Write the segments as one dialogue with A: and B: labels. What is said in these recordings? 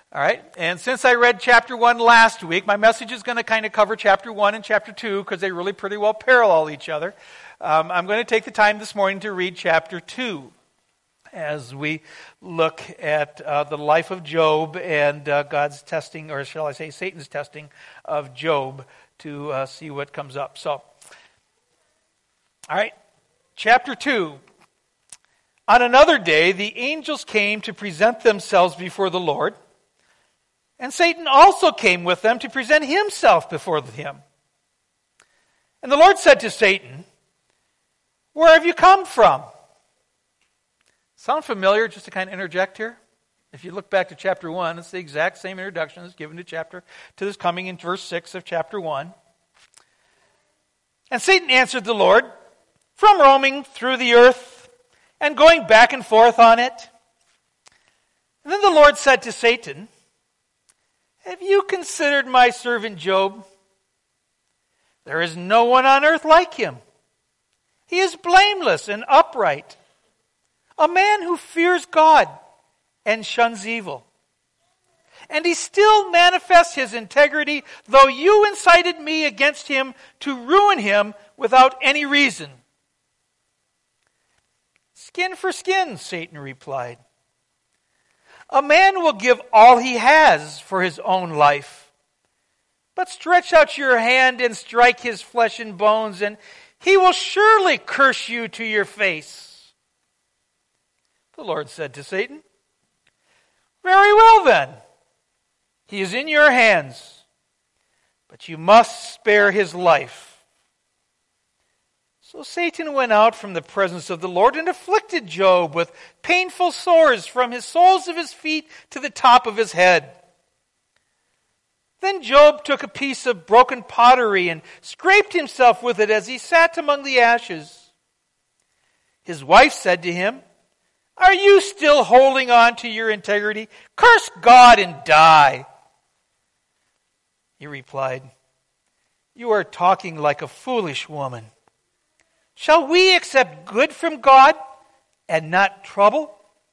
A: All right, and since I read chapter 1 last week, my message is going to kind of cover chapter 1 and chapter 2 because they really pretty well parallel each other. I'm going to take the time this morning to read chapter 2 as we look at the life of Job and God's testing, or shall I say Satan's testing of Job to see what comes up. So, all right, chapter 2. On another day, the angels came to present themselves before the Lord. And Satan also came with them to present himself before him. And the Lord said to Satan, "Where have you come from?" Sound familiar, just to kind of interject here? If you look back to chapter 1, it's the exact same introduction that's given to this coming in verse 6 of chapter 1. And Satan answered the Lord, "From roaming through the earth and going back and forth on it." And then the Lord said to Satan, "Have you considered my servant Job? There is no one on earth like him. He is blameless and upright, a man who fears God and shuns evil. And he still manifests his integrity, though you incited me against him to ruin him without any reason." "Skin for skin," Satan replied. "A man will give all he has for his own life. But stretch out your hand and strike his flesh and bones, and he will surely curse you to your face." The Lord said to Satan, "Very well then, he is in your hands, but you must spare his life." So Satan went out from the presence of the Lord and afflicted Job with painful sores from his soles of his feet to the top of his head. Then Job took a piece of broken pottery and scraped himself with it as he sat among the ashes. His wife said to him, "Are you still holding on to your integrity? Curse God and die." He replied, "You are talking like a foolish woman. Shall we accept good from God and not trouble?"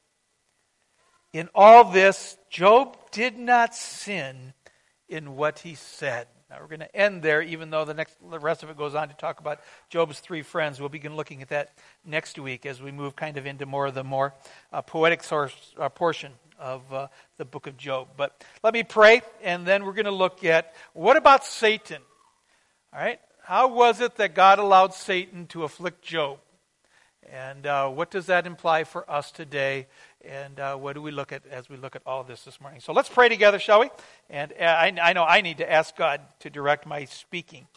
A: In all this, Job did not sin in what he said. Now we're going to end there, even though the rest of it goes on to talk about Job's three friends. We'll begin looking at that next week as we move kind of into more of the more poetic portion of the book of Job. But let me pray, and then we're going to look at what about Satan? All right. How was it that God allowed Satan to afflict Job? And what does that imply for us today? And what do we look at as we look at all of this morning? So let's pray together, shall we? And I know I need to ask God to direct my speaking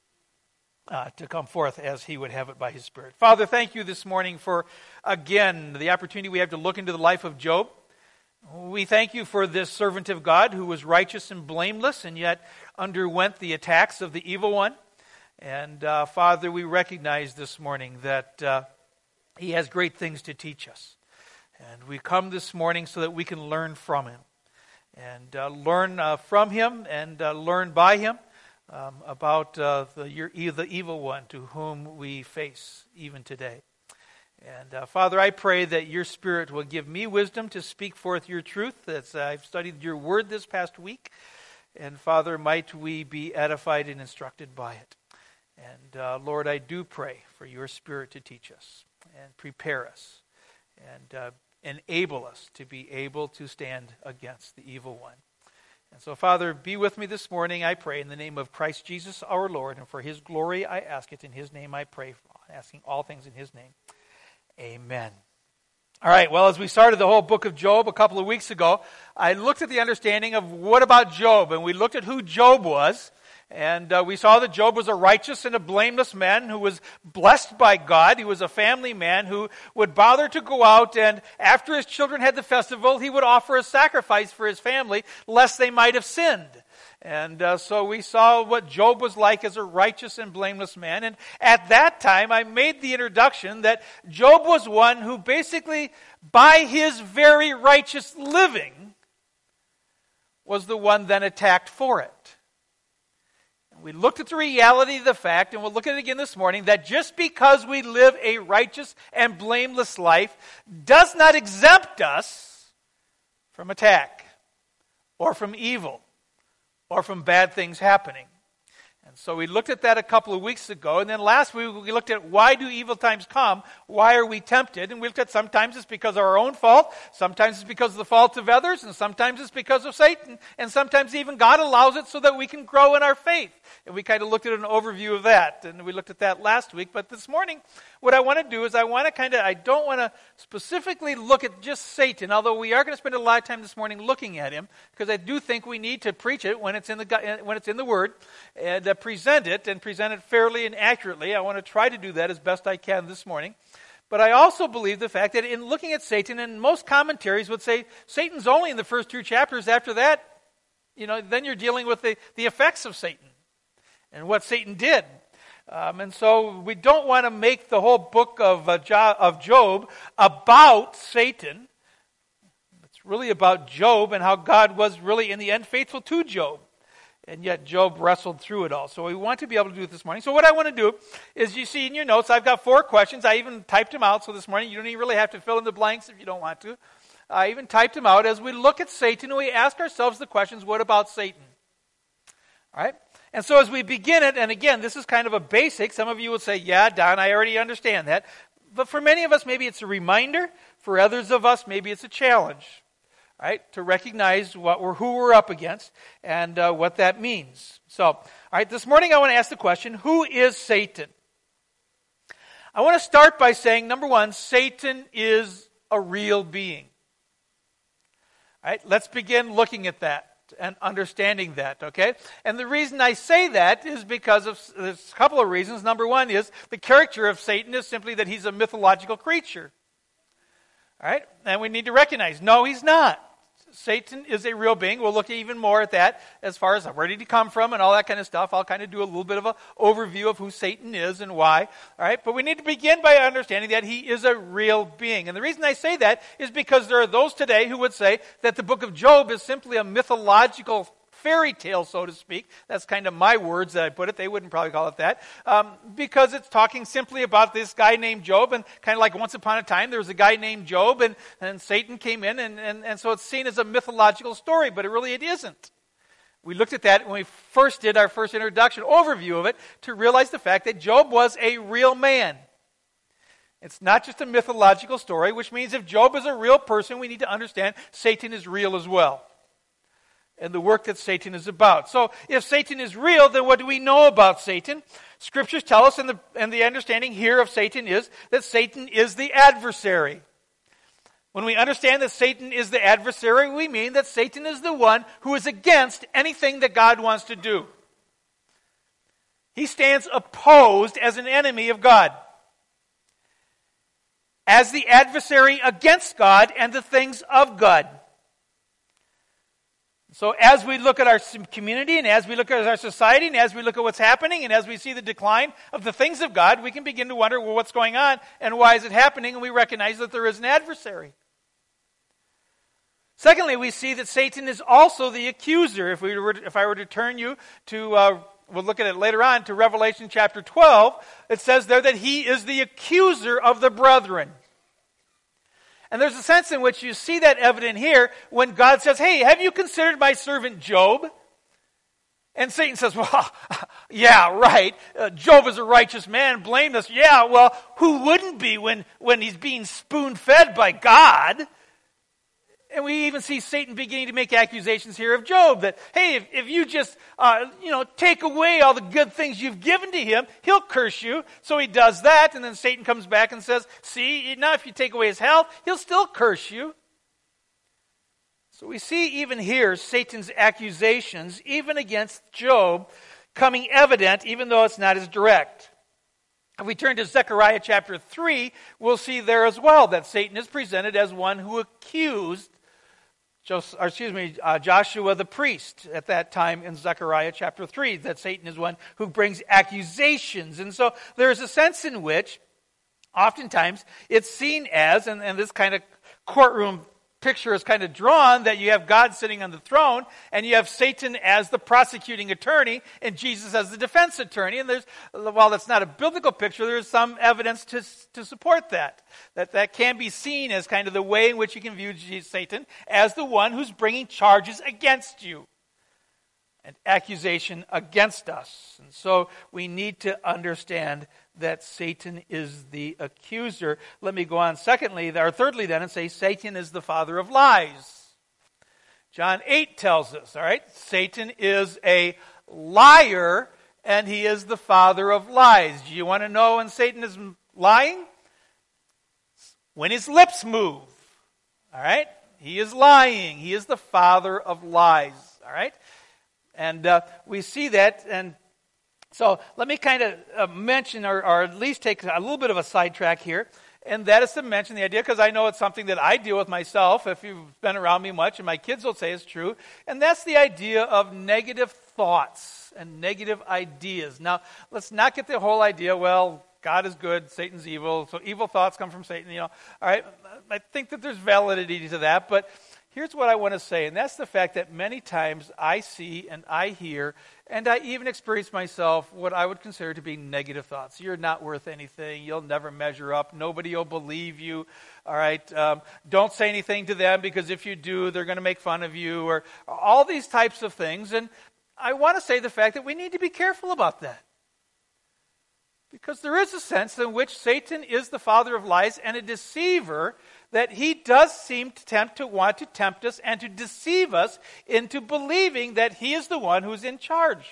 A: to come forth as He would have it by His Spirit. Father, thank you this morning for, again, the opportunity we have to look into the life of Job. We thank you for this servant of God who was righteous and blameless and yet underwent the attacks of the evil one. And Father, we recognize this morning that He has great things to teach us. And we come this morning so that we can learn from Him. And learn from Him and learn by Him about the evil one to whom we face even today. And Father, I pray that your Spirit will give me wisdom to speak forth your truth as I've studied your word this past week. And Father, might we be edified and instructed by it. And Lord, I do pray for your Spirit to teach us and prepare us and enable us to be able to stand against the evil one. And so, Father, be with me this morning, I pray, in the name of Christ Jesus our Lord, and for His glory I ask it. In His name I pray, asking all things in His name. Amen. All right, well, as we started the whole book of Job a couple of weeks ago, I looked at the understanding of what about Job, and we looked at who Job was. And we saw that Job was a righteous and a blameless man who was blessed by God. He was a family man who would bother to go out, and after his children had the festival, he would offer a sacrifice for his family, lest they might have sinned. And so we saw what Job was like as a righteous and blameless man. And at that time, I made the introduction that Job was one who basically, by his very righteous living, was the one then attacked for it. We looked at the reality of the fact, and we'll look at it again this morning, that just because we live a righteous and blameless life does not exempt us from attack or from evil, or from bad things happening. And so we looked at that a couple of weeks ago, and then last week we looked at why do evil times come? Why are we tempted? And we looked at sometimes it's because of our own fault, sometimes it's because of the fault of others, and sometimes it's because of Satan, and sometimes even God allows it so that we can grow in our faith. And we kind of looked at an overview of that, and we looked at that last week. But this morning, what I want to do is I don't want to specifically look at just Satan, although we are going to spend a lot of time this morning looking at him, because I do think we need to preach it when it's in the Word, and present it fairly and accurately. I want to try to do that as best I can this morning. But I also believe the fact that in looking at Satan, and most commentaries would say Satan's only in the first 2 chapters. After that, then you're dealing with the effects of Satan and what Satan did. And so we don't want to make the whole book of Job about Satan. It's really about Job and how God was really in the end faithful to Job. And yet Job wrestled through it all. So we want to be able to do it this morning. So what I want to do is, you see in your notes, I've got 4 questions. I even typed them out. So this morning you don't even really have to fill in the blanks if you don't want to. I even typed them out. As we look at Satan, we ask ourselves the questions, what about Satan? All right? And so as we begin it, and again, this is kind of a basic. Some of you will say, yeah, Don, I already understand that. But for many of us, maybe it's a reminder. For others of us, maybe it's a challenge. Right, to recognize who we're up against and what that means. So, all right, this morning I want to ask the question, who is Satan? I want to start by saying, number one, Satan is a real being. All right, let's begin looking at that and understanding that, okay? And the reason I say that is because there's a couple of reasons. Number one is the character of Satan is simply that he's a mythological creature. All right, and we need to recognize, no, he's not. Satan is a real being. We'll look even more at that as far as where did he come from and all that kind of stuff. I'll kind of do a little bit of an overview of who Satan is and why. All right, but we need to begin by understanding that he is a real being. And the reason I say that is because there are those today who would say that the book of Job is simply a mythological fairy tale, so to speak. That's kind of my words that I put it. They wouldn't probably call it that. Because it's talking simply about this guy named Job, and kind of like once upon a time there was a guy named Job, and Satan came in, and so it's seen as a mythological story, but it isn't. We looked at that when we first did our first introduction overview of it to realize the fact that Job was a real man. It's not just a mythological story, which means if Job is a real person, we need to understand Satan is real as well. And the work that Satan is about. So if Satan is real, then what do we know about Satan? Scriptures tell us, and the understanding here of Satan is that Satan is the adversary. When we understand that Satan is the adversary, we mean that Satan is the one who is against anything that God wants to do. He stands opposed as an enemy of God. As the adversary against God and the things of God. So as we look at our community, and as we look at our society, and as we look at what's happening, and as we see the decline of the things of God, we can begin to wonder, well, what's going on, and why is it happening? And we recognize that there is an adversary. Secondly, we see that Satan is also the accuser. If I were to turn you to, we'll look at it later on, to Revelation chapter 12, it says there that he is the accuser of the brethren. And there's a sense in which you see that evident here when God says, hey, have you considered my servant Job? And Satan says, well, yeah, right. Job is a righteous man, blameless. Yeah, well, who wouldn't be when he's being spoon-fed by God? And we even see Satan beginning to make accusations here of Job that, hey, if you just, take away all the good things you've given to him, he'll curse you. So he does that, and then Satan comes back and says, see, now if you take away his health, he'll still curse you. So we see even here Satan's accusations, even against Job, coming evident, even though it's not as direct. If we turn to Zechariah chapter 3, we'll see there as well that Satan is presented as one who accused Joshua the priest at that time in Zechariah chapter 3, that Satan is one who brings accusations. And so there is a sense in which oftentimes it's seen as, and this kind of courtroom picture is kind of drawn that you have God sitting on the throne and you have Satan as the prosecuting attorney and Jesus as the defense attorney. And while that's not a biblical picture, there's some evidence to support that can be seen as kind of the way in which you can view Satan as the one who's bringing charges against you. An accusation against us. And so we need to understand that Satan is the accuser. Let me go on thirdly then, and say Satan is the father of lies. John 8 tells us, all right, Satan is a liar and he is the father of lies. Do you want to know when Satan is lying? When his lips move. All right? He is lying. He is the father of lies. All right? And we see that, and so let me kind of mention, or at least take a little bit of a sidetrack here, and that is to mention the idea, because I know it's something that I deal with myself, if you've been around me much, and my kids will say it's true, and that's the idea of negative thoughts and negative ideas. Now, let's not get the whole idea, well, God is good, Satan's evil, so evil thoughts come from Satan, all right, I think that there's validity to that, but here's what I want to say, and that's the fact that many times I see and I hear, and I even experience myself, what I would consider to be negative thoughts. You're not worth anything. You'll never measure up. Nobody will believe you. All right. Don't say anything to them because if you do, they're going to make fun of you, or all these types of things. And I want to say the fact that we need to be careful about that. Because there is a sense in which Satan is the father of lies and a deceiver, that he does seem to want to tempt us and to deceive us into believing that he is the one who's in charge.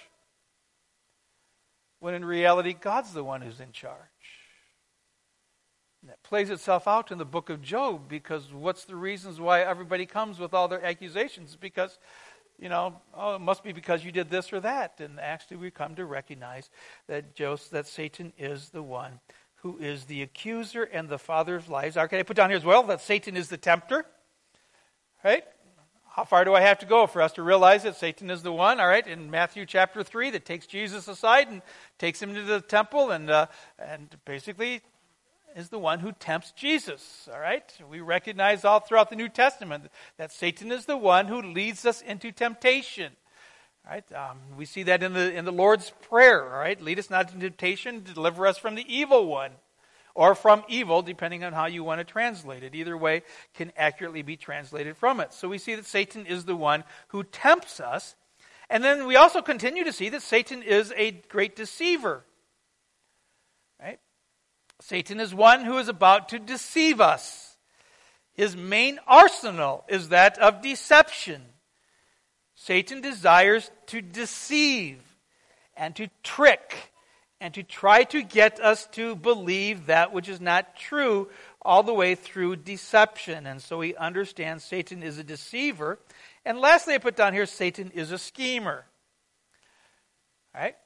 A: When in reality, God's the one who's in charge. And that plays itself out in the book of Job, because what's the reasons why everybody comes with all their accusations? Because it must be because you did this or that. And actually we come to recognize that Satan is the one who is the accuser and the father of lies. Okay, I put down here as well that Satan is the tempter. Right? How far do I have to go for us to realize that Satan is the one? All right, in Matthew chapter 3, that takes Jesus aside and takes him to the temple and basically is the one who tempts Jesus. All right? We recognize all throughout the New Testament that Satan is the one who leads us into temptation. All right? We see that in the Lord's Prayer. All right? Lead us not into temptation, deliver us from the evil one. Or from evil, depending on how you want to translate it. Either way can accurately be translated from it. So we see that Satan is the one who tempts us. And then we also continue to see that Satan is a great deceiver. Right? Satan is one who is about to deceive us. His main arsenal is that of deception. Satan desires to deceive and to trick and to try to get us to believe that which is not true all the way through deception. And so we understand Satan is a deceiver. And lastly, I put down here, Satan is a schemer. All right?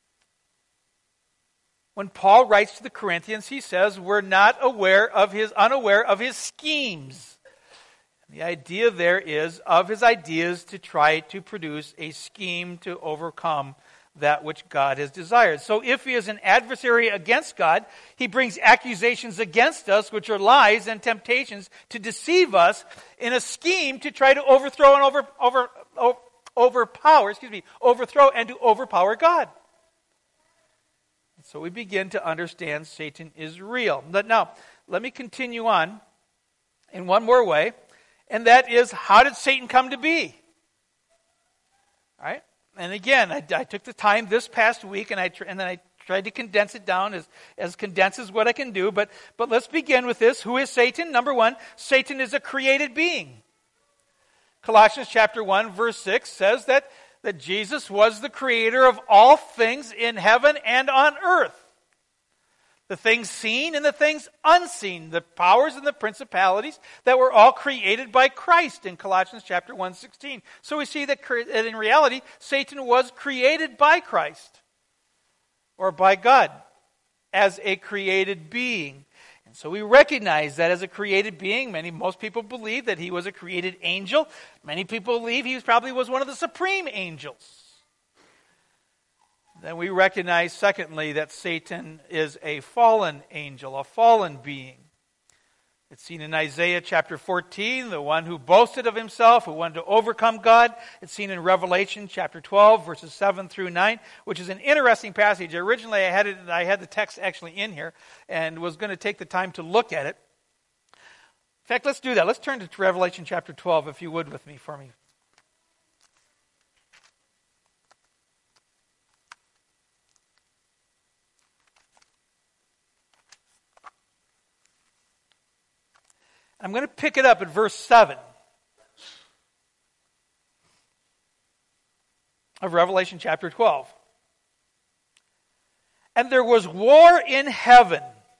A: When Paul writes to the Corinthians, he says, we're not unaware of his schemes. The idea there is of his ideas to try to produce a scheme to overcome that which God has desired. So if he is an adversary against God, he brings accusations against us, which are lies and temptations to deceive us in a scheme to try to overthrow and overthrow and to overpower God. So we begin to understand Satan is real. But now, let me continue on in one more way, and that is, how did Satan come to be? All right? And again, I took the time this past week, and then I tried to condense it down as condensed as what I can do. But let's begin with this. Who is Satan? Number one, Satan is a created being. Colossians chapter 1, verse 6 says that Jesus was the creator of all things in heaven and on earth. The things seen and the things unseen, the powers and the principalities that were all created by Christ in Colossians chapter 1:16. So we see that in reality, Satan was created by Christ or by God as a created being. And so we recognize that as a created being. Most people believe that he was a created angel. Many people believe he probably was one of the supreme angels. Then we recognize, secondly, that Satan is a fallen angel, a fallen being. It's seen in Isaiah chapter 14, the one who boasted of himself, who wanted to overcome God. It's seen in Revelation chapter 12, verses 7 through 9, which is an interesting passage. Originally, I had the text actually in here and was going to take the time to look at it. In fact, let's do that. Let's turn to Revelation chapter 12, if you would, with me for me. I'm going to pick it up at verse 7 of Revelation chapter 12. And there was war in heaven.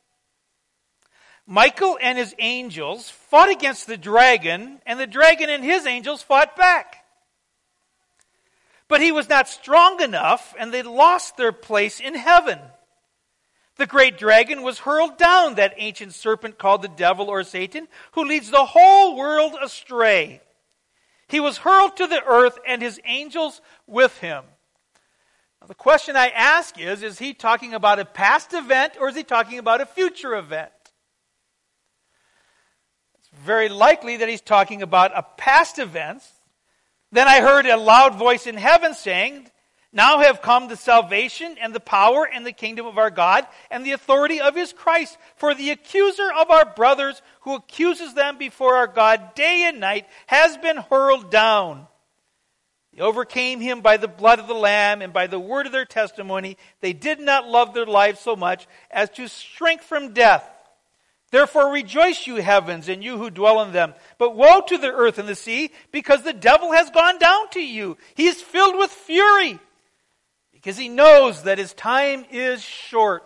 A: Michael and his angels fought against the dragon, and the dragon and his angels fought back. But he was not strong enough, and they lost their place in heaven. The great dragon was hurled down, that ancient serpent called the devil or Satan, who leads the whole world astray. He was hurled to the earth and his angels with him. Now, the question I ask is he talking about a past event or is he talking about a future event? It's very likely that he's talking about a past event. Then I heard a loud voice in heaven saying, "Now have come the salvation and the power and the kingdom of our God and the authority of his Christ. For the accuser of our brothers who accuses them before our God day and night has been hurled down. They overcame him by the blood of the Lamb and by the word of their testimony. They did not love their lives so much as to shrink from death. Therefore rejoice, you heavens, and you who dwell in them. But woe to the earth and the sea, because the devil has gone down to you. He is filled with fury, because he knows that his time is short."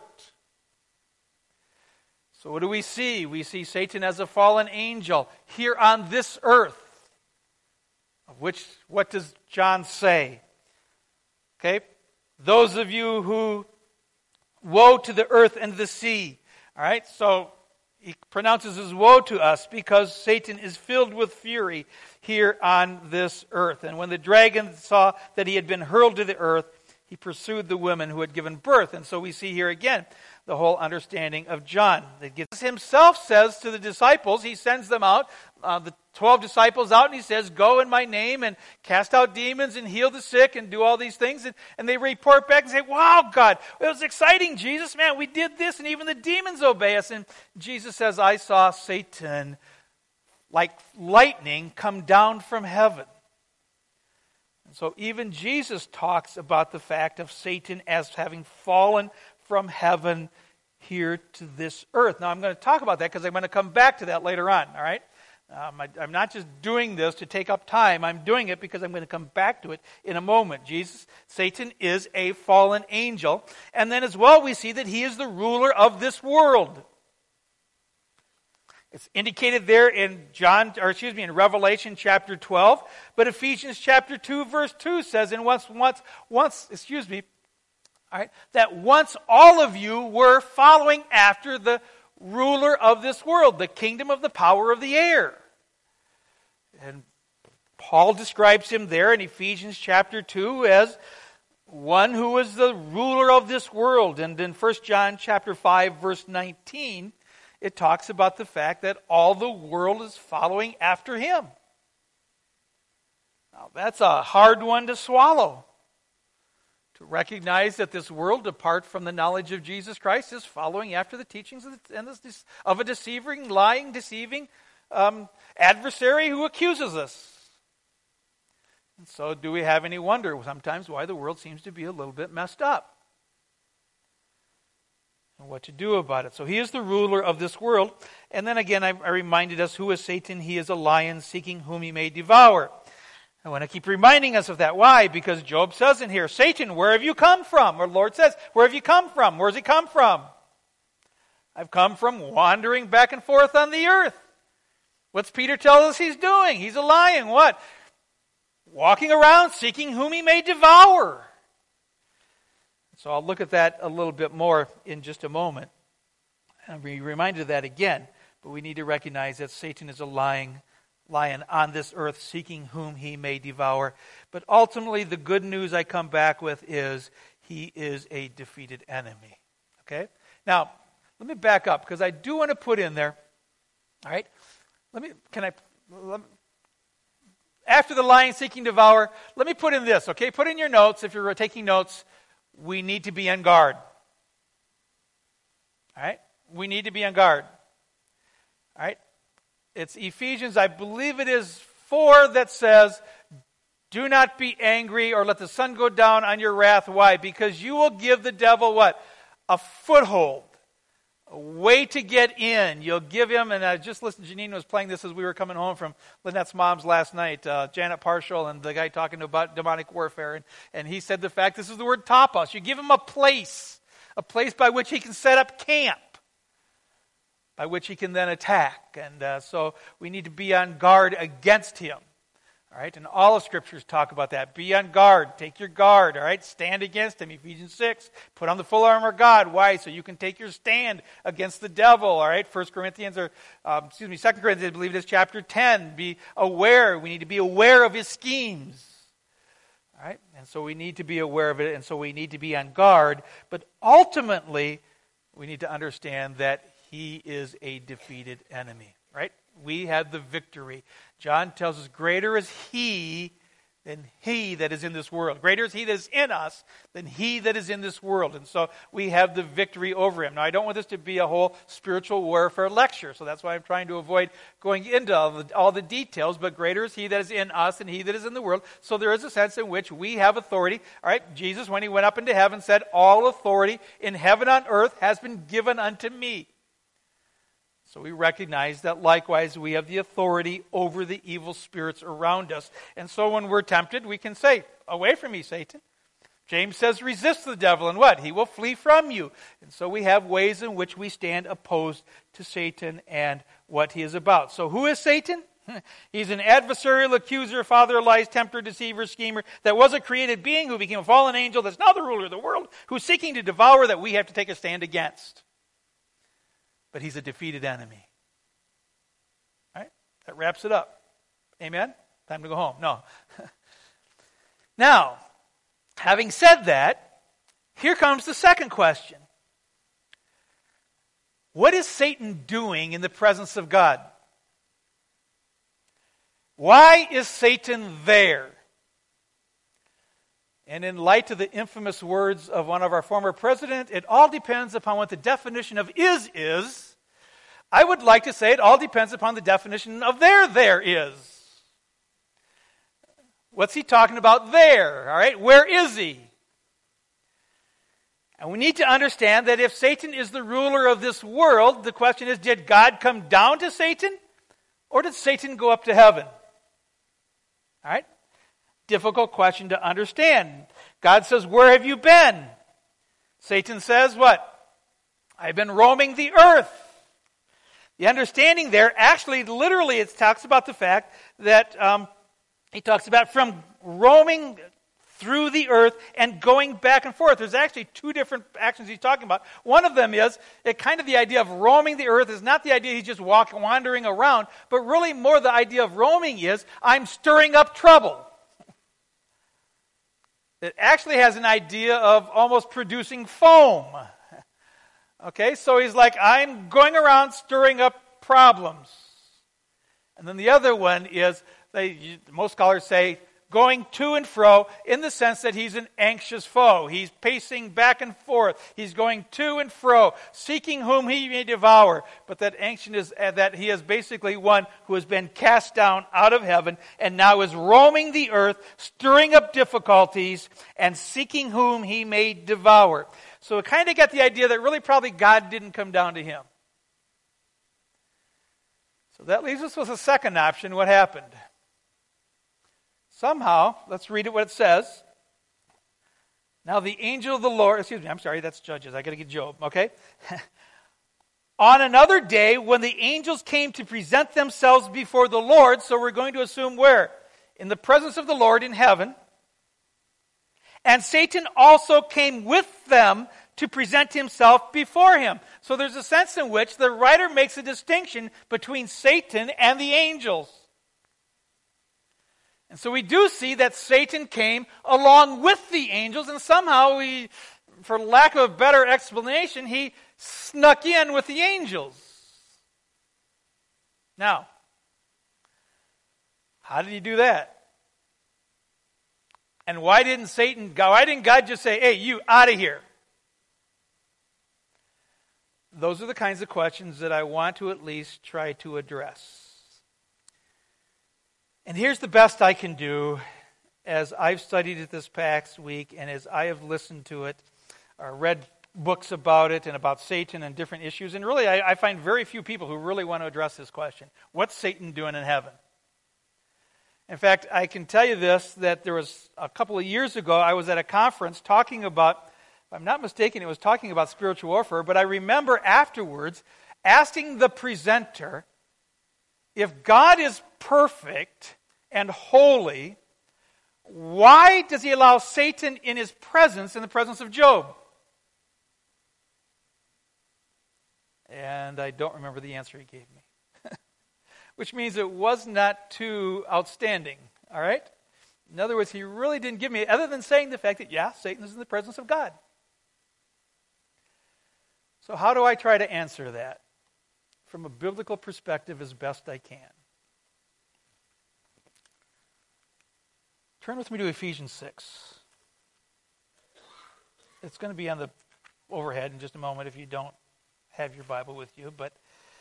A: So what do we see? We see Satan as a fallen angel here on this earth. Of which, what does John say? Okay, those of you who woe to the earth and the sea. All right, so he pronounces his woe to us because Satan is filled with fury here on this earth. And when the dragon saw that he had been hurled to the earth, he pursued the women who had given birth. And so we see here again the whole understanding of John. Jesus himself says to the disciples, he sends them out, the 12 disciples out, and he says, "Go in my name and cast out demons and heal the sick and do all these things." And they report back and say, "Wow, God, it was exciting, Jesus. Man, we did this and even the demons obey us." And Jesus says, "I saw Satan like lightning come down from heaven." And so even Jesus talks about the fact of Satan as having fallen from heaven here to this earth. Now I'm going to talk about that because I'm going to come back to that later on, all right? I'm not just doing this to take up time. I'm doing it because I'm going to come back to it in a moment. Satan is a fallen angel. And then as well we see that he is the ruler of this world. It's indicated there in Revelation chapter 12, but Ephesians chapter 2 verse 2 says, that once all of you were following after the ruler of this world, the kingdom of the power of the air. And Paul describes him there in Ephesians chapter 2 as one who is the ruler of this world. And in 1 John chapter 5 verse 19, it talks about the fact that all the world is following after him. Now, that's a hard one to swallow. To recognize that this world, apart from the knowledge of Jesus Christ, is following after the teachings of a deceiving, lying, deceiving adversary who accuses us. And so do we have any wonder sometimes why the world seems to be a little bit messed up? And what to do about it. So he is the ruler of this world. And then again, I reminded us, who is Satan? He is a lion seeking whom he may devour. I want to keep reminding us of that. Why? Because Job says in here, "Satan, where have you come from?" Or the Lord says, "Where have you come from?" Where has he come from? "I've come from wandering back and forth on the earth." What's Peter tell us he's doing? He's a lion. What? Walking around seeking whom he may devour. So I'll look at that a little bit more in just a moment. I'll be reminded of that again. But we need to recognize that Satan is a lion on this earth seeking whom he may devour. But ultimately, the good news I come back with is he is a defeated enemy. Okay? Now, let me back up because I do want to put in there All right? After the lion seeking to devour, let me put in this, okay? Put in your notes, if you're taking notes, we need to be on guard. All right? We need to be on guard. All right? It's Ephesians, I believe it is 4, that says, do not be angry or let the sun go down on your wrath. Why? Because you will give the devil what? A foothold. A way to get in. You'll give him, and I just listened, Janine was playing this as we were coming home from Lynette's mom's last night, Janet Parshall and the guy talking about demonic warfare, and he said the fact, this is the word tapas. You give him a place by which he can set up camp, by which he can then attack. And so we need to be on guard against him. All right, and all of Scriptures talk about that. Be on guard. Take your guard. All right, stand against him. Ephesians 6. Put on the full armor of God. Why? So you can take your stand against the devil. All right, 2 Corinthians, I believe it is chapter 10. Be aware. We need to be aware of his schemes. All right, and so we need to be aware of it, and so we need to be on guard. But ultimately, we need to understand that he is a defeated enemy. Right? We have the victory. John tells us, greater is he than he that is in this world. Greater is he that is in us than he that is in this world. And so we have the victory over him. Now, I don't want this to be a whole spiritual warfare lecture, so that's why I'm trying to avoid going into all the details, but greater is he that is in us than he that is in the world. So there is a sense in which we have authority. All right, Jesus, when he went up into heaven, said, all authority in heaven and on earth has been given unto me. So we recognize that likewise we have the authority over the evil spirits around us. And so when we're tempted, we can say, away from me, Satan. James says, resist the devil, and what? He will flee from you. And so we have ways in which we stand opposed to Satan and what he is about. So who is Satan? He's an adversarial accuser, father of lies, tempter, deceiver, schemer, that was a created being who became a fallen angel, that's now the ruler of the world, who's seeking to devour, that we have to take a stand against. But he's a defeated enemy. All right? That wraps it up. Amen? Time to go home. No. Now, having said that, here comes the second question. What is Satan doing in the presence of God? Why is Satan there? And in light of the infamous words of one of our former presidents, it all depends upon what the definition of is. I would like to say it all depends upon the definition of there is. What's he talking about there? All right, where is he? And we need to understand that if Satan is the ruler of this world, the question is, did God come down to Satan? Or did Satan go up to heaven? All right? Difficult question to understand. God says, where have you been? Satan says, what? I've been roaming the earth. The understanding there, actually, literally, it talks about the fact that he talks about from roaming through the earth and going back and forth. There's actually two different actions he's talking about. One of them is, the idea of roaming the earth is not the idea he's just wandering around, but really more the idea of roaming is, I'm stirring up trouble. It actually has an idea of almost producing foam. Okay, so he's like, I'm going around stirring up problems. And then the other one is, most scholars say, going to and fro in the sense that he's an anxious foe. He's pacing back and forth. He's going to and fro, seeking whom he may devour. But that anxious is that he is basically one who has been cast down out of heaven and now is roaming the earth, stirring up difficulties and seeking whom he may devour. So it kind of got the idea that really probably God didn't come down to him. So that leaves us with a second option. What happened? Somehow, let's read it what it says. Now the angel of the Lord, that's Judges. I got to get Job, okay? On another day, when the angels came to present themselves before the Lord, so we're going to assume where? In the presence of the Lord in heaven. And Satan also came with them to present himself before him. So there's a sense in which the writer makes a distinction between Satan and the angels. And so we do see that Satan came along with the angels, and somehow for lack of a better explanation, he snuck in with the angels. Now, how did he do that? And why didn't God just say, hey, you, out of here? Those are the kinds of questions that I want to at least try to address. And here's the best I can do as I've studied it this past week and as I have listened to it, or read books about it and about Satan and different issues. And really, I find very few people who really want to address this question. What's Satan doing in heaven? In fact, I can tell you this, that there was a couple of years ago, I was at a conference talking about, if I'm not mistaken, it was talking about spiritual warfare, but I remember afterwards asking the presenter, if God is perfect and holy, why does he allow Satan in his presence, in the presence of Job? And I don't remember the answer he gave me. Which means it was not too outstanding, all right? In other words, he really didn't give me, other than saying the fact that, yeah, Satan is in the presence of God. So how do I try to answer that from a biblical perspective as best I can? Turn with me to Ephesians 6. It's going to be on the overhead in just a moment if you don't have your Bible with you, but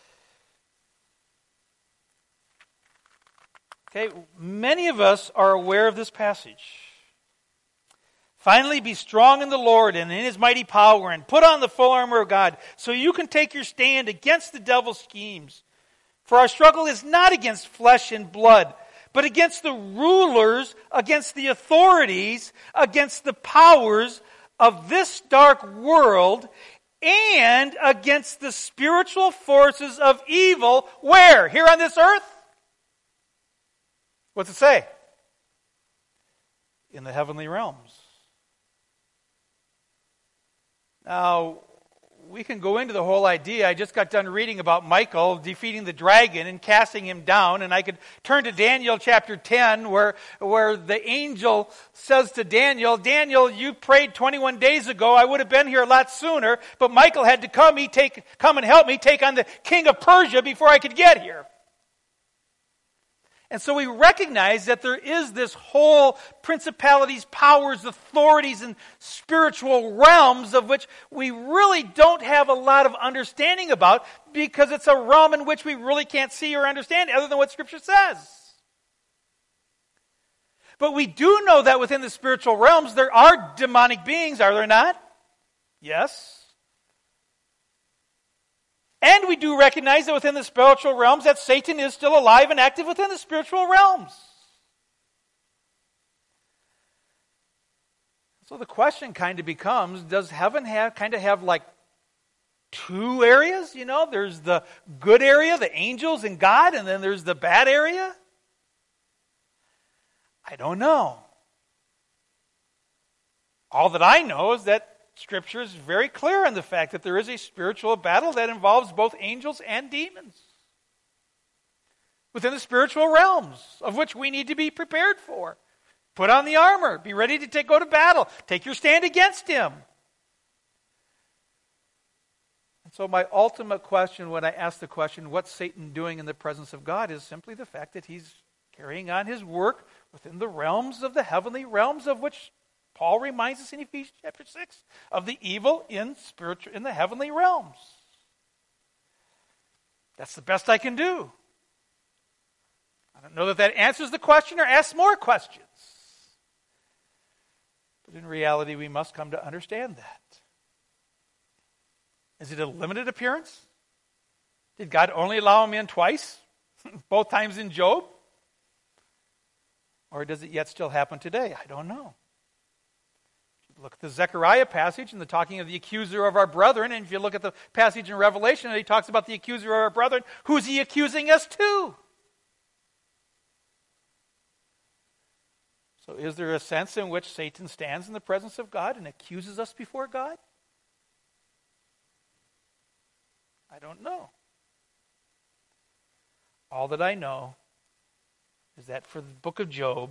A: okay, many of us are aware of this passage. Finally, be strong in the Lord and in His mighty power, and put on the full armor of God, so you can take your stand against the devil's schemes. For our struggle is not against flesh and blood, but against the rulers, against the authorities, against the powers of this dark world, and against the spiritual forces of evil. Where? Here on this earth? What's it say? In the heavenly realms. Now, we can go into the whole idea. I just got done reading about Michael defeating the dragon and casting him down. And I could turn to Daniel chapter 10 where the angel says to Daniel, Daniel, you prayed 21 days ago. I would have been here a lot sooner. But Michael had to come and help me take on the king of Persia before I could get here. And so we recognize that there is this whole principalities, powers, authorities, and spiritual realms of which we really don't have a lot of understanding about because it's a realm in which we really can't see or understand other than what Scripture says. But we do know that within the spiritual realms there are demonic beings, are there not? Yes. And we do recognize that within the spiritual realms that Satan is still alive and active within the spiritual realms. So the question kind of becomes, does heaven have like two areas? You know, there's the good area, the angels and God, and then there's the bad area? I don't know. All that I know is that Scripture is very clear on the fact that there is a spiritual battle that involves both angels and demons within the spiritual realms, of which we need to be prepared for. Put on the armor. Be ready to go to battle. Take your stand against him. And so my ultimate question when I ask the question, what's Satan doing in the presence of God, is simply the fact that he's carrying on his work within the realms of the heavenly realms, of which Paul reminds us in Ephesians chapter 6 of the evil in the heavenly realms. That's the best I can do. I don't know that answers the question or asks more questions. But in reality, we must come to understand that. Is it a limited appearance? Did God only allow him in twice? Both times in Job? Or does it yet still happen today? I don't know. Look at the Zechariah passage and the talking of the accuser of our brethren. And if you look at the passage in Revelation, he talks about the accuser of our brethren. Who's he accusing us to? So is there a sense in which Satan stands in the presence of God and accuses us before God? I don't know. All that I know is that for the book of Job,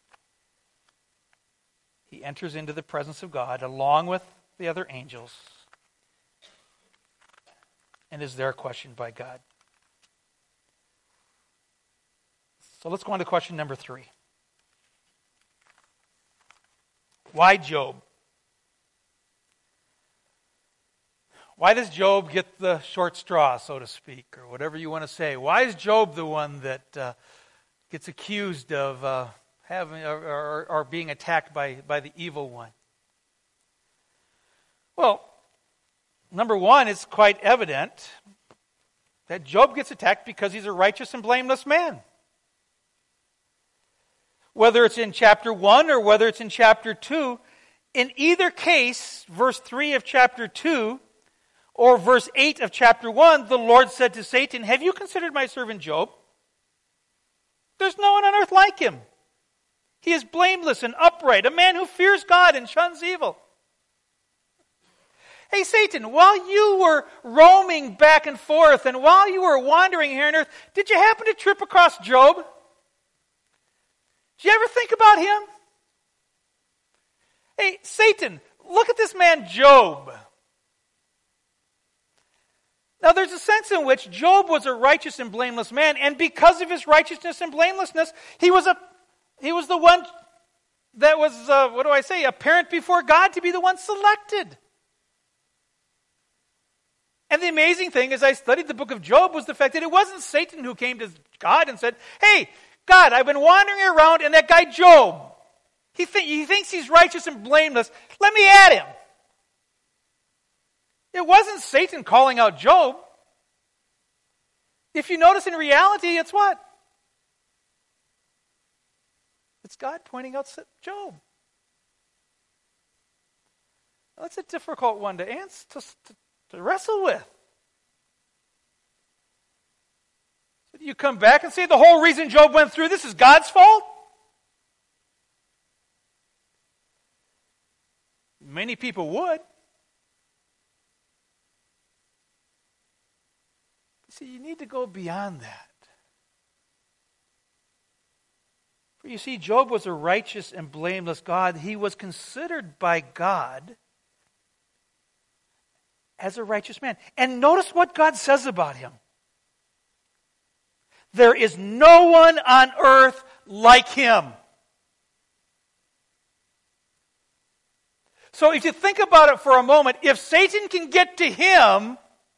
A: he enters into the presence of God along with the other angels and is there questioned by God. So let's go on to question number 3. Why Job? Why does Job get the short straw, so to speak, or whatever you want to say? Why is Job the one that gets accused of having or being attacked by the evil one? Well, number one, it's quite evident that Job gets attacked because he's a righteous and blameless man. Whether it's in chapter 1 or whether it's in chapter 2, in either case, verse 3 of chapter 2 or verse 8 of chapter 1, the Lord said to Satan, "Have you considered my servant Job? There's no one on earth like him. He is blameless and upright, a man who fears God and shuns evil." Hey, Satan, while you were roaming back and forth and while you were wandering here on earth, did you happen to trip across Job? Did you ever think about him? Hey, Satan, look at this man Job. Now, there's a sense in which Job was a righteous and blameless man, and because of his righteousness and blamelessness, he was the one that was, apparent before God to be the one selected. And the amazing thing, as I studied the book of Job, was the fact that it wasn't Satan who came to God and said, "Hey, God, I've been wandering around, and that guy Job, he thinks he's righteous and blameless. Let me at him." It wasn't Satan calling out Job. If you notice, in reality, it's what? It's God pointing out Job. Now, that's a difficult one to answer, to wrestle with. So do you come back and say the whole reason Job went through this is God's fault? Many people would. See, you need to go beyond that. For you see, Job was a righteous and blameless God. He was considered by God as a righteous man. And notice what God says about him. There is no one on earth like him. So if you think about it for a moment, if Satan can get to him,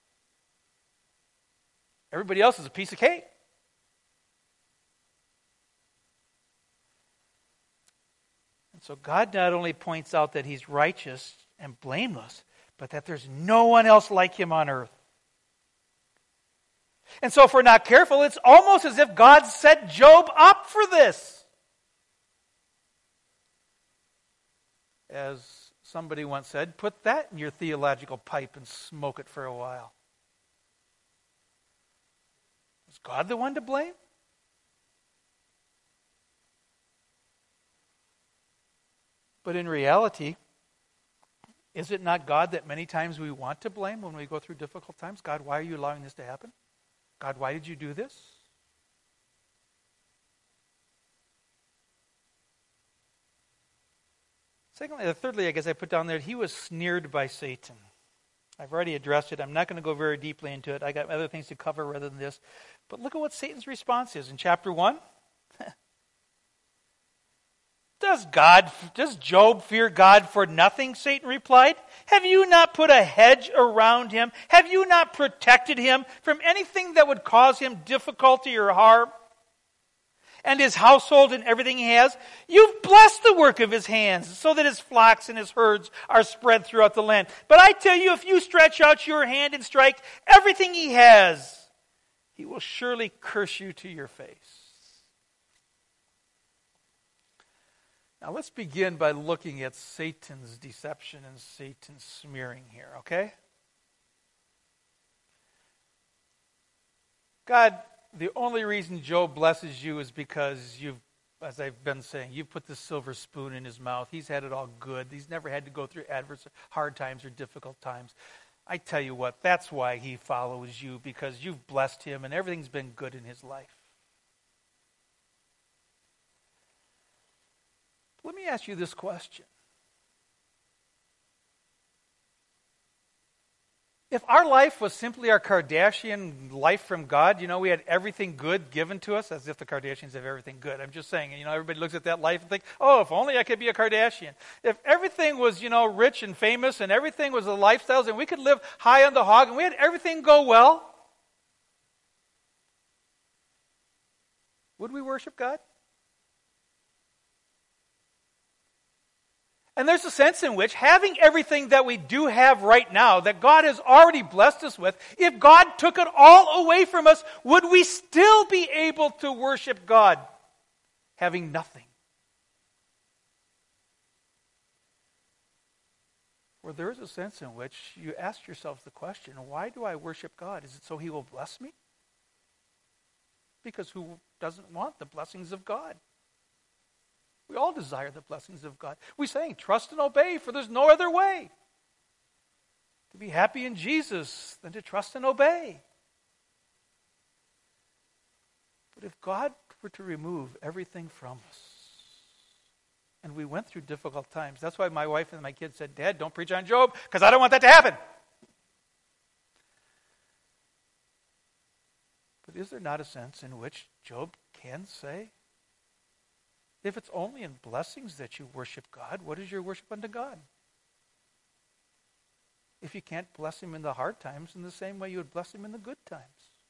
A: everybody else is a piece of cake. And so God not only points out that he's righteous and blameless, but that there's no one else like him on earth. And so if we're not careful, it's almost as if God set Job up for this. As somebody once said, put that in your theological pipe and smoke it for a while. Is God the one to blame? But in reality, is it not God that many times we want to blame when we go through difficult times? God, why are you allowing this to happen? God, why did you do this? Thirdly, I guess I put down there, he was sneered by Satan. I've already addressed it. I'm not going to go very deeply into it. I got other things to cover rather than this. But look at what Satan's response is in chapter 1. Does Job fear God for nothing? Satan replied. Have you not put a hedge around him? Have you not protected him from anything that would cause him difficulty or harm? And his household and everything he has? You've blessed the work of his hands so that his flocks and his herds are spread throughout the land. But I tell you, if you stretch out your hand and strike everything he has, he will surely curse you to your face. Now let's begin by looking at Satan's deception and Satan's smearing here, okay? God, the only reason Job blesses you is because you've, as I've been saying, you've put the silver spoon in his mouth. He's had it all good. He's never had to go through hard times or difficult times. I tell you what, that's why he follows you, because you've blessed him and everything's been good in his life. Let me ask you this question. If our life was simply our Kardashian life from God, we had everything good given to us, as if the Kardashians have everything good. I'm just saying, everybody looks at that life and thinks, oh, if only I could be a Kardashian. If everything was, rich and famous and everything was the lifestyles and we could live high on the hog and we had everything go well, would we worship God? And there's a sense in which having everything that we do have right now, that God has already blessed us with, if God took it all away from us, would we still be able to worship God having nothing? Or there is a sense in which you ask yourself the question, why do I worship God? Is it so He will bless me? Because who doesn't want the blessings of God? We all desire the blessings of God. We sang, trust and obey, for there's no other way to be happy in Jesus than to trust and obey. But if God were to remove everything from us, and we went through difficult times, that's why my wife and my kids said, Dad, don't preach on Job, because I don't want that to happen. But is there not a sense in which Job can say, if it's only in blessings that you worship God, what is your worship unto God? If you can't bless Him in the hard times in the same way you would bless Him in the good times.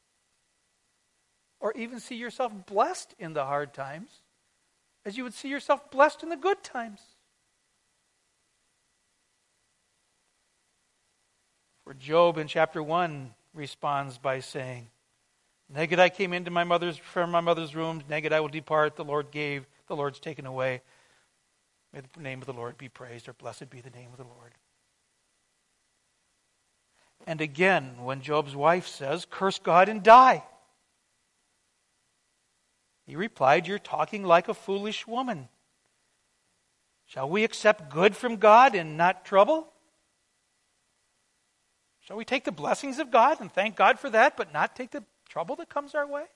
A: Or even see yourself blessed in the hard times as you would see yourself blessed in the good times. For Job in chapter 1 responds by saying, naked I came into from my mother's womb, naked I will depart, the Lord gave, the Lord's taken away. May the name of the Lord be praised, or blessed be the name of the Lord. And again, when Job's wife says, curse God and die, he replied, you're talking like a foolish woman. Shall we accept good from God and not trouble? Shall we take the blessings of God and thank God for that, but not take the trouble that comes our way?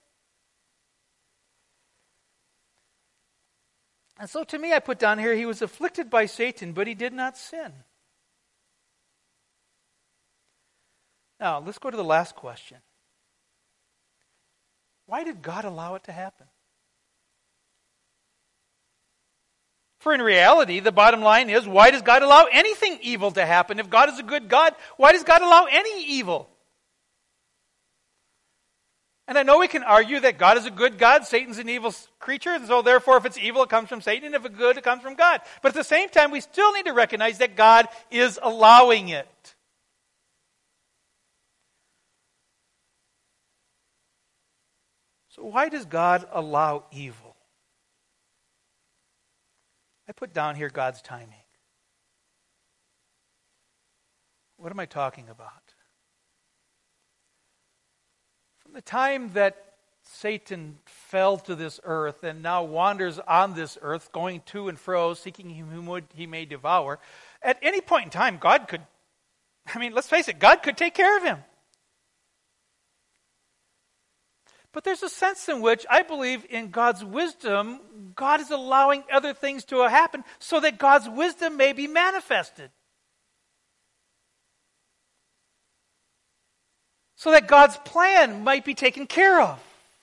A: And so to me, I put down here, he was afflicted by Satan, but he did not sin. Now, let's go to the last question. Why did God allow it to happen? For in reality, the bottom line is, why does God allow anything evil to happen? If God is a good God, why does God allow any evil? And I know we can argue that God is a good God, Satan's an evil creature, and so therefore if it's evil, it comes from Satan, and if it's good, it comes from God. But at the same time, we still need to recognize that God is allowing it. So why does God allow evil? I put down here God's timing. What am I talking about? From the time that Satan fell to this earth and now wanders on this earth, going to and fro, seeking whom he may devour, at any point in time, God could, let's face it, God could take care of him. But there's a sense in which I believe in God's wisdom, God is allowing other things to happen so that God's wisdom may be manifested. So that God's plan might be taken care of.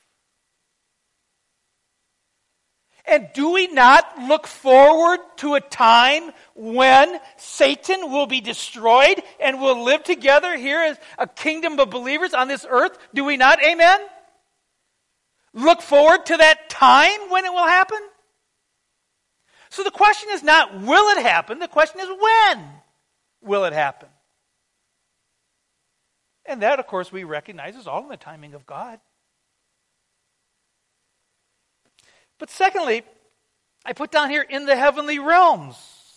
A: And do we not look forward to a time when Satan will be destroyed and we'll live together here as a kingdom of believers on this earth? Do we not? Amen? Look forward to that time when it will happen? So the question is not, will it happen? The question is, when will it happen? And that, of course, we recognize is all in the timing of God. But secondly, I put down here in the heavenly realms.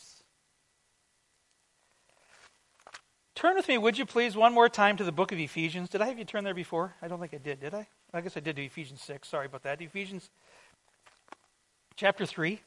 A: Turn with me, would you please, one more time to the book of Ephesians. Did I have you turn there before? I don't think I did I? I guess I did to Ephesians 6. Sorry about that. Ephesians chapter 3.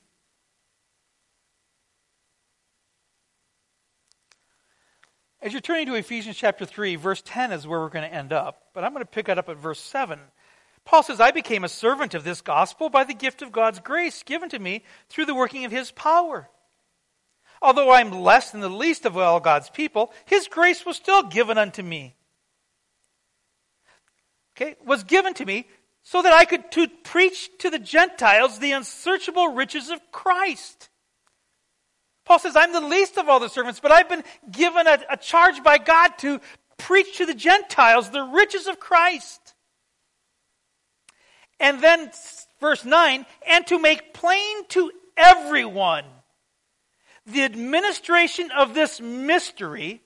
A: As you're turning to Ephesians chapter 3, verse 10 is where we're going to end up. But I'm going to pick it up at verse 7. Paul says, I became a servant of this gospel by the gift of God's grace given to me through the working of His power. Although I am less than the least of all God's people, his grace was still given unto me. Okay, was given to me so that I could to preach to the Gentiles the unsearchable riches of Christ. Paul says, I'm the least of all the servants, but I've been given a charge by God to preach to the Gentiles the riches of Christ. And then verse 9, and to make plain to everyone the administration of this mystery,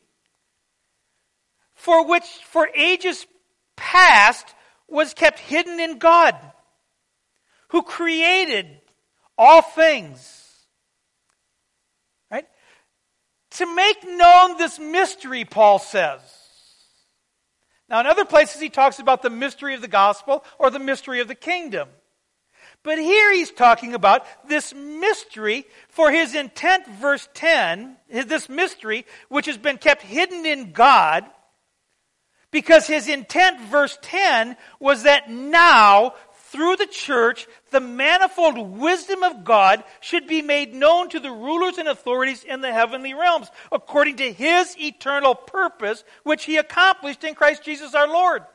A: for which for ages past was kept hidden in God, who created all things. Right? To make known this mystery, Paul says. Now, in other places he talks about the mystery of the gospel or the mystery of the kingdom. But here he's talking about this mystery for his intent, verse 10, this mystery which has been kept hidden in God, because his intent, verse 10, was that now, through the church, the manifold wisdom of God should be made known to the rulers and authorities in the heavenly realms, according to his eternal purpose, which he accomplished in Christ Jesus our Lord.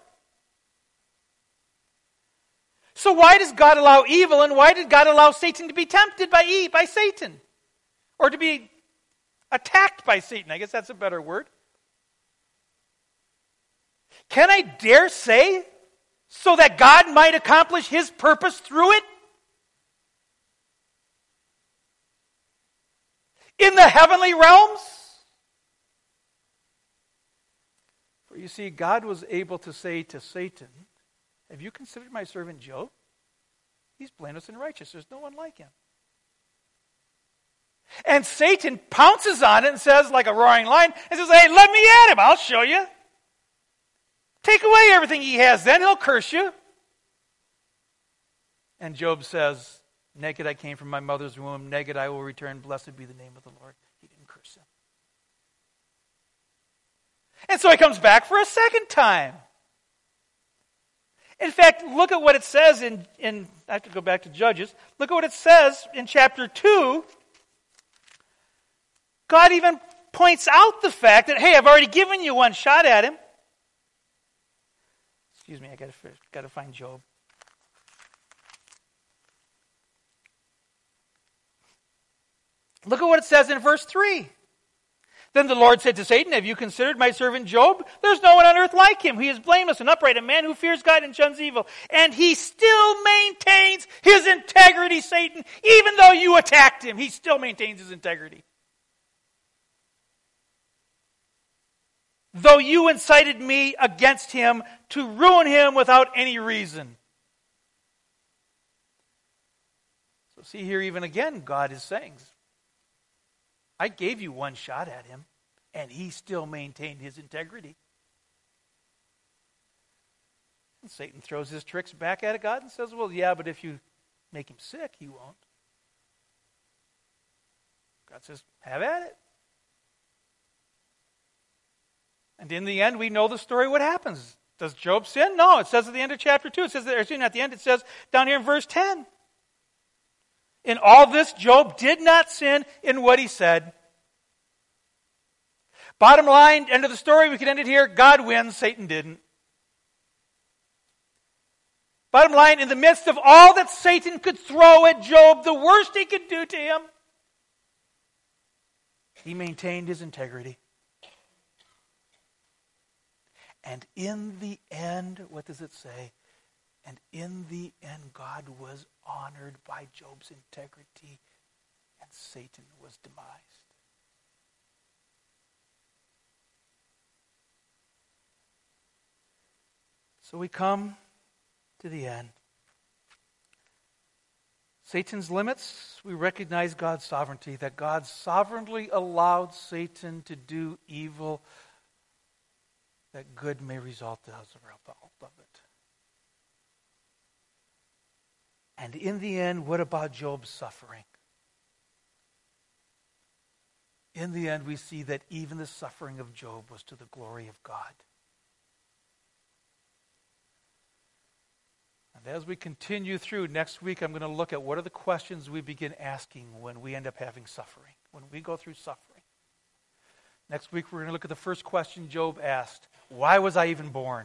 A: So why does God allow evil, and why did God allow Satan to be tempted by Satan? Or to be attacked by Satan? I guess that's a better word. Can I dare say, so that God might accomplish his purpose through it? In the heavenly realms? For you see, God was able to say to Satan, have you considered my servant Job? He's blameless and righteous. There's no one like him. And Satan pounces on it and says, like a roaring lion, and says, hey, let me at him. I'll show you. Take away everything he has, then he'll curse you. And Job says, naked I came from my mother's womb, naked I will return, blessed be the name of the Lord. He didn't curse him. And so he comes back for a second time. In fact, look at what it says in I have to go back to Judges. Look at what it says in chapter 2. God even points out the fact that, hey, I've already given you one shot at him. Excuse me, I got to find Job. Look at what it says in verse 3. Then the Lord said to Satan, have you considered my servant Job? There's no one on earth like him. He is blameless and upright, a man who fears God and shuns evil. And he still maintains his integrity, Satan. Even though you attacked him, he still maintains his integrity. Though you incited me against him to ruin him without any reason. So see here, even again, God is saying, I gave you one shot at him, and he still maintained his integrity. And Satan throws his tricks back at God and says, well, yeah, but if you make him sick, he won't. God says, have at it. And in the end, we know the story, what happens. Does Job sin? No, it says at the end of chapter 2. It says, at the end, it says down here in verse 10. In all this, Job did not sin in what he said. Bottom line, end of the story, we can end it here. God wins, Satan didn't. Bottom line, in the midst of all that Satan could throw at Job, the worst he could do to him, he maintained his integrity. And in the end, what does it say? And in the end, God was honored by Job's integrity, and Satan was demised. So we come to the end. Satan's limits, we recognize God's sovereignty, that God sovereignly allowed Satan to do evil, that good may result as a result of it. And in the end, what about Job's suffering? In the end, we see that even the suffering of Job was to the glory of God. And as we continue through next week, I'm going to look at what are the questions we begin asking when we end up having suffering. when we go through suffering. Next week, we're going to look at the first question Job asked. Why was I even born?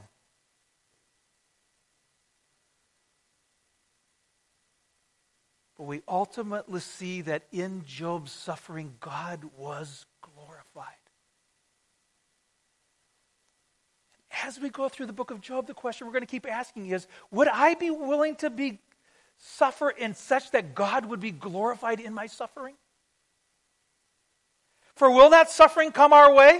A: But we ultimately see that in Job's suffering, God was glorified. As we go through the book of Job, the question we're going to keep asking is, would I be willing to suffer in such that God would be glorified in my suffering? For will that suffering come our way?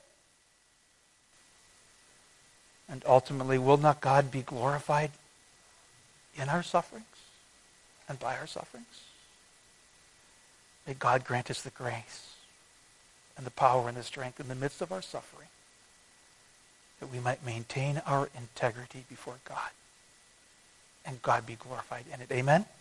A: And ultimately, will not God be glorified in our sufferings and by our sufferings? May God grant us the grace and the power and the strength in the midst of our suffering, that we might maintain our integrity before God and God be glorified in it. Amen?